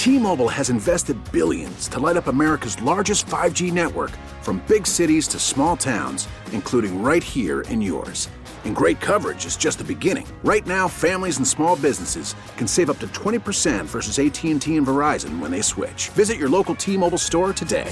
T-Mobile has invested billions to light up America's largest 5G network, from big cities to small towns, including right here in yours. And great coverage is just the beginning. Right now, families and small businesses can save up to 20% versus AT&T and Verizon when they switch. Visit your local T-Mobile store today.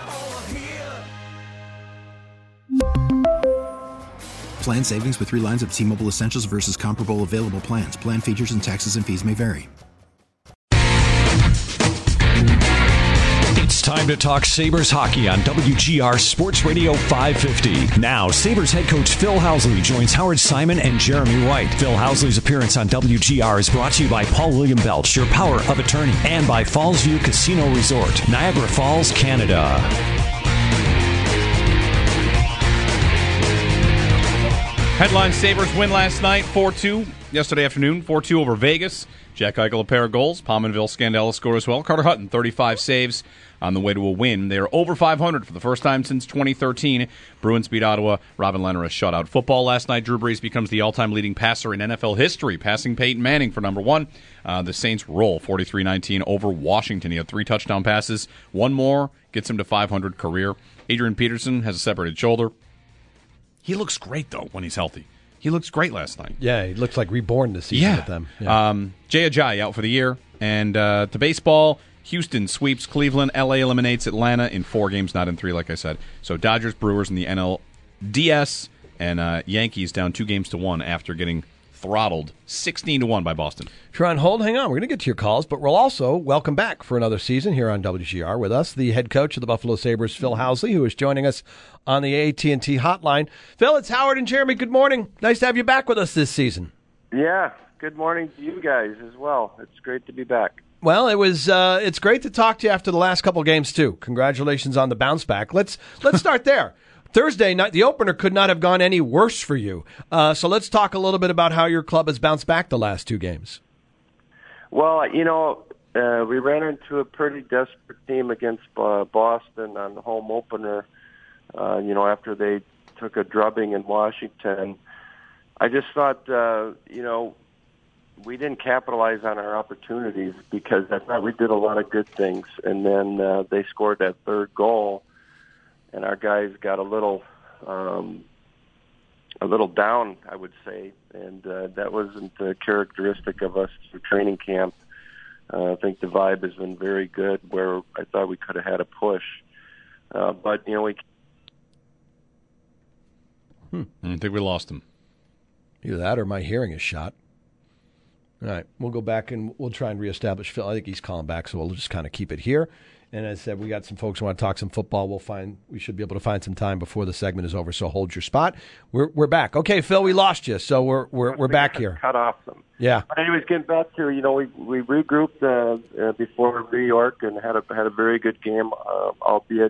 Plan savings with 3 lines of T-Mobile Essentials versus comparable available plans. Plan features and taxes and fees may vary. It's time to talk Sabres hockey on WGR Sports Radio 550. Now, Sabres head coach Phil Housley joins Howard Simon and Jeremy White. Phil Housley's appearance on WGR is brought to you by Paul William Belch, your power of attorney, and by Fallsview Casino Resort, Niagara Falls, Canada. Headline: Sabres win last night 4-2. Yesterday afternoon, 4-2 over Vegas. Jack Eichel a pair of goals. Pominville Scandella scored as well. Carter Hutton, 35 saves on the way to a win. They are over 500 for the first time since 2013. Bruins beat Ottawa. Robin Lehner a shutout. Football last night, Drew Brees becomes the all-time leading passer in NFL history, passing Peyton Manning for number one. The Saints roll 43-19 over Washington. He had 3 touchdown passes. One more gets him to 500 career. Adrian Peterson has a separated shoulder. He looks great, though, when he's healthy. He looks great last night. Yeah, he looks like reborn this season with them. Yeah. Jay Ajayi out for the year. And to baseball, Houston sweeps Cleveland. L.A. eliminates Atlanta in 4 games, not in 3, like I said. So Dodgers, Brewers in the NLDS, and Yankees down 2-1 after getting throttled 16-1 by Boston. If you're on hold, hang on. We're going to get to your calls, but we'll also welcome back for another season here on WGR with us, the head coach of the Buffalo Sabres, Phil Housley, who is joining us on the AT&T hotline. Phil, it's Howard and Jeremy. Good morning. Nice to have you back with us this season. Yeah, good morning to you guys as well. It's great to be back. Well, it's great to talk to you after the last couple games, too. Congratulations on the bounce back. Let's start there. Thursday night, the opener could not have gone any worse for you. So let's talk a little bit about how your club has bounced back the last 2 games. Well, we ran into a pretty desperate team against Boston on the home opener, after they took a drubbing in Washington. I just thought, we didn't capitalize on our opportunities because I thought we did a lot of good things. And then they scored that 3rd goal. And our guys got a little down, I would say, and that wasn't characteristic of us through training camp. I think the vibe has been very good, where I thought we could have had a push, but we. I think we lost him. Either that or my hearing is shot. All right, we'll go back and we'll try and reestablish Phil. I think he's calling back, so we'll just kind of keep it here. And as I said, we got some folks who want to talk some football. We should be able to find some time before the segment is over. So hold your spot. We're back. Okay, Phil, we lost you, so we're back here. Cut off them. Yeah. But anyways, getting back to we regrouped before New York and had a very good game. Albeit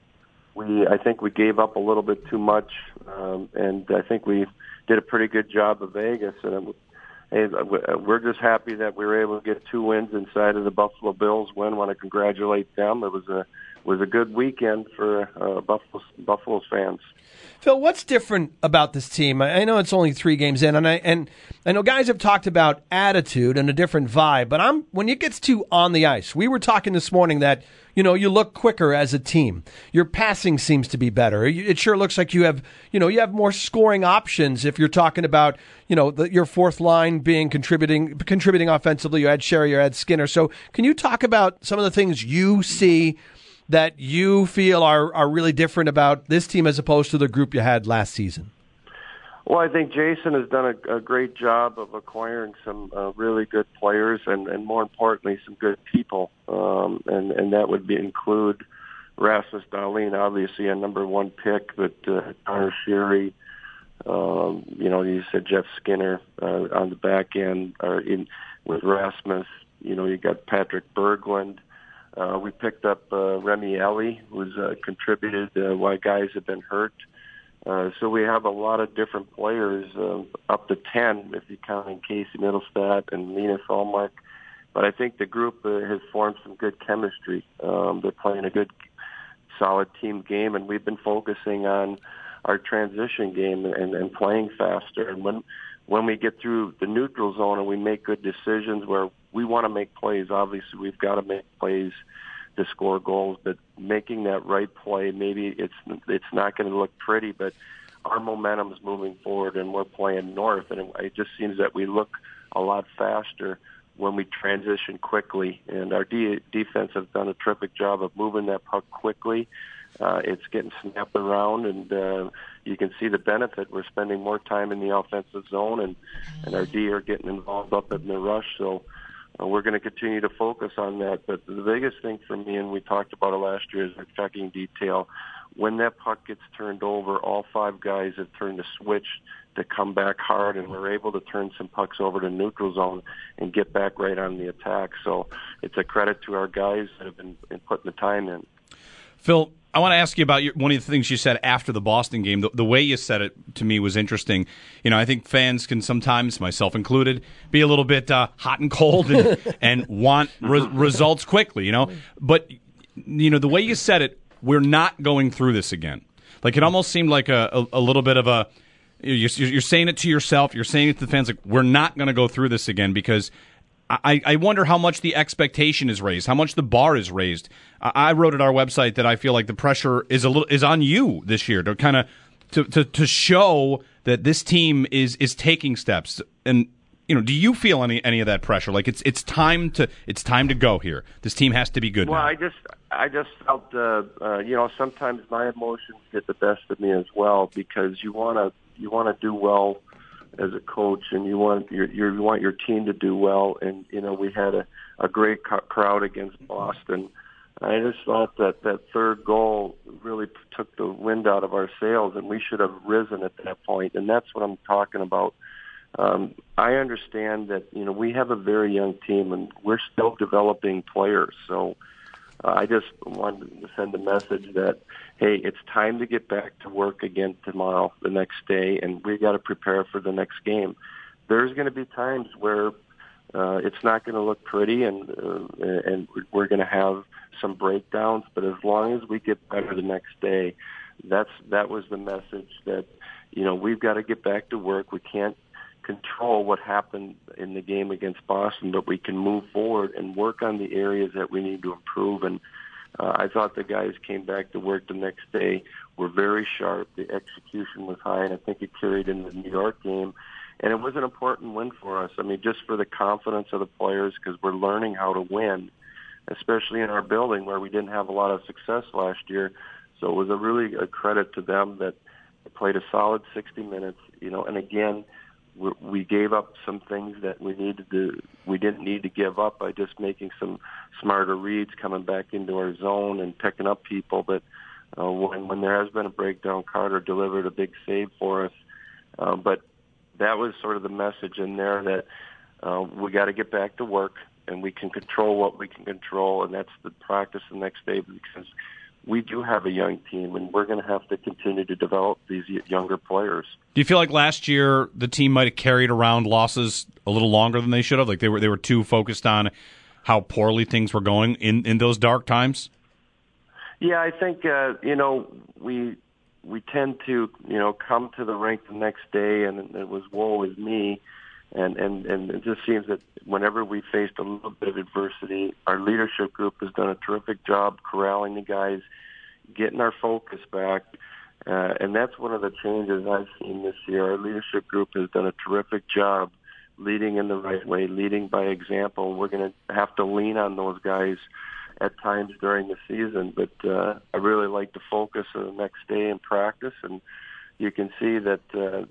I think we gave up a little bit too much, and I think we did a pretty good job of Vegas. And we're just happy that we were able to get 2 wins inside of the Buffalo Bills win. Want to congratulate them. It was a good weekend for Buffalo's fans. Phil, what's different about this team? I know it's only 3 games in, and I know guys have talked about attitude and a different vibe. But when it gets to on the ice, we were talking this morning that you look quicker as a team. Your passing seems to be better. It sure looks like you have more scoring options. If you're talking about your 4th line being contributing offensively, you had Sherry, you had Skinner. So can you talk about some of the things you see that you feel are really different about this team as opposed to the group you had last season? Well, I think Jason has done a great job of acquiring some really good players and more importantly, some good people. And that would include Rasmus Dahlin, obviously a number 1 pick, but Connor Sherry, you said Jeff Skinner on the back end with Rasmus. You got Patrick Berglund. We picked up Remy Ellie, who's contributed while guys have been hurt. So we have a lot of different players, up to 10 if you count in Casey Middlestat and Linus Ullmark. But I think the group has formed some good chemistry. They're playing a good, solid team game, and we've been focusing on our transition game and playing faster. And when we get through the neutral zone and we make good decisions where we want to make plays. Obviously, we've got to make plays to score goals, but making that right play, maybe it's not going to look pretty, but our momentum is moving forward, and we're playing north, and it just seems that we look a lot faster when we transition quickly, and our defense has done a terrific job of moving that puck quickly. It's getting snapped around, and you can see the benefit. We're spending more time in the offensive zone, and our D are getting involved up in the rush, so we're going to continue to focus on that. But the biggest thing for me, and we talked about it last year, is our checking detail. When that puck gets turned over, all 5 guys have turned the switch to come back hard, and we're able to turn some pucks over to neutral zone and get back right on the attack. So it's a credit to our guys that have been putting the time in. Phil, I want to ask you about one of the things you said after the Boston game. The way you said it to me was interesting. You know, I think fans can sometimes, myself included, be a little bit hot and cold and want results quickly, you know. But, you know, the way you said it, we're not going through this again. Like, it almost seemed like a little bit of a, you're saying it to yourself, you're saying it to the fans, like, we're not going to go through this again, because I wonder how much the expectation is raised, how much the bar is raised. I wrote at our website that I feel like the pressure is on you this year to kind of to show that this team is taking steps. And, you know, do you feel any of that pressure? Like it's time to go here. This team has to be good. Well, now. I just felt you know, sometimes my emotions get the best of me as well, because you want to do well as a coach, and you want your team to do well. And, you know, we had a great crowd against Boston. I just thought that third goal really took the wind out of our sails, and we should have risen at that point. And that's what I'm talking about. I understand that, you know, we have a very young team, and we're still developing players. So I just wanted to send a message that, hey, it's time to get back to work again tomorrow, the next day, and we got to prepare for the next game. There's going to be times where it's not going to look pretty, and we're going to have some breakdowns. But as long as we get better the next day, that was the message that, you know, we've got to get back to work. We can't control what happened in the game against Boston, but we can move forward and work on the areas that we need to improve. And I thought the guys came back to work the next day, were very sharp. The execution was high, and I think it carried in the New York game. And it was an important win for us. I mean, just for the confidence of the players, because we're learning how to win, especially in our building where we didn't have a lot of success last year. So it was a credit to them that they played a solid 60 minutes, you know, and again, we gave up some things that we didn't need to give up by just making some smarter reads, coming back into our zone and picking up people. But when there has been a breakdown, Carter delivered a big save for us. But that was sort of the message in there that we got to get back to work, and we can control what we can control, and that's the practice the next day, because we do have a young team, and we're going to have to continue to develop these younger players. Do you feel like last year the team might have carried around losses a little longer than they should have? Like they were too focused on how poorly things were going in those dark times? Yeah, I think you know, we tend to, you know, come to the rink the next day and it was woe is me, and it just seems that whenever we faced a little bit of adversity, our leadership group has done a terrific job corralling the guys, getting our focus back, and that's one of the changes I've seen this year. Our leadership group has done a terrific job leading in the right way, leading by example. We're going to have to lean on those guys at times during the season, but I really like to focus on the next day in practice, and you can see that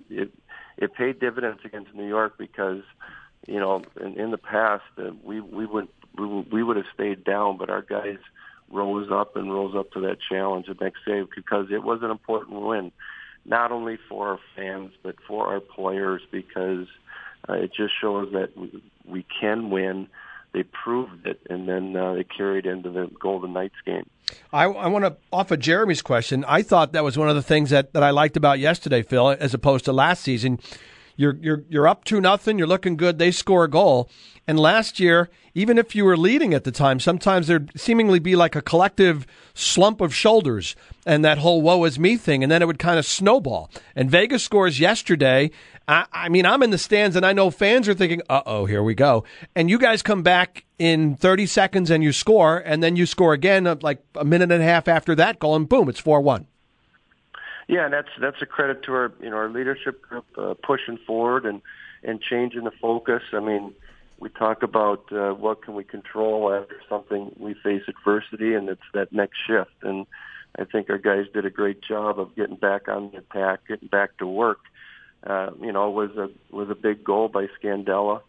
it paid dividends against New York, because, you know, in the past we would have stayed down, but our guys rose up to that challenge the next day, because it was an important win, not only for our fans but for our players, because it just shows that we can win. They proved it, and then they carried into the Golden Knights game. I want to, off of Jeremy's question, I thought that was one of the things that I liked about yesterday, Phil, as opposed to last season. you're up 2-0, you're looking good, they score a goal. And last year, even if you were leading at the time, sometimes there'd seemingly be like a collective slump of shoulders and that whole woe is me thing, and then it would kind of snowball. And Vegas scores yesterday. I mean, I'm in the stands, and I know fans are thinking, uh-oh, here we go. And you guys come back in 30 seconds and you score, and then you score again like a minute and a half after that goal, and boom, it's 4-1. Yeah, and that's a credit to our leadership group pushing forward and changing the focus. I mean, we talk about what can we control after something we face adversity, and it's that next shift. And I think our guys did a great job of getting back on the attack, getting back to work. It was a big goal by Scandella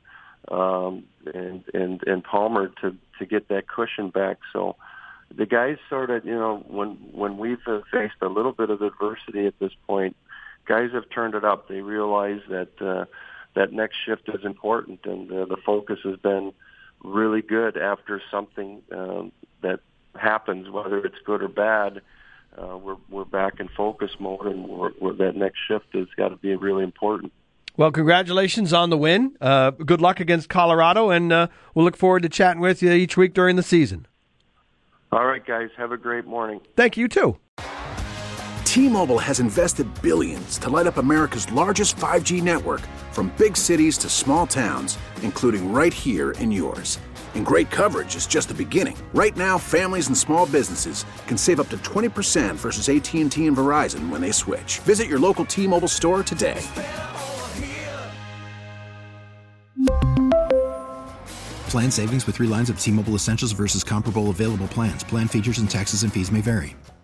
and Palmer to get that cushion back. So the guys sort of, when we've faced a little bit of adversity at this point, guys have turned it up. They realize that that next shift is important, and the focus has been really good after something that happens, whether it's good or bad. We're back in focus mode, and that next shift has got to be really important. Well, congratulations on the win. Good luck against Colorado, and we'll look forward to chatting with you each week during the season. All right, guys. Have a great morning. Thank you, too. T-Mobile has invested billions to light up America's largest 5G network, from big cities to small towns, including right here in yours. And great coverage is just the beginning. Right now, families and small businesses can save up to 20% versus AT&T and Verizon when they switch. Visit your local T-Mobile store today. Plan savings with 3 lines of T-Mobile Essentials versus comparable available plans. Plan features and taxes and fees may vary.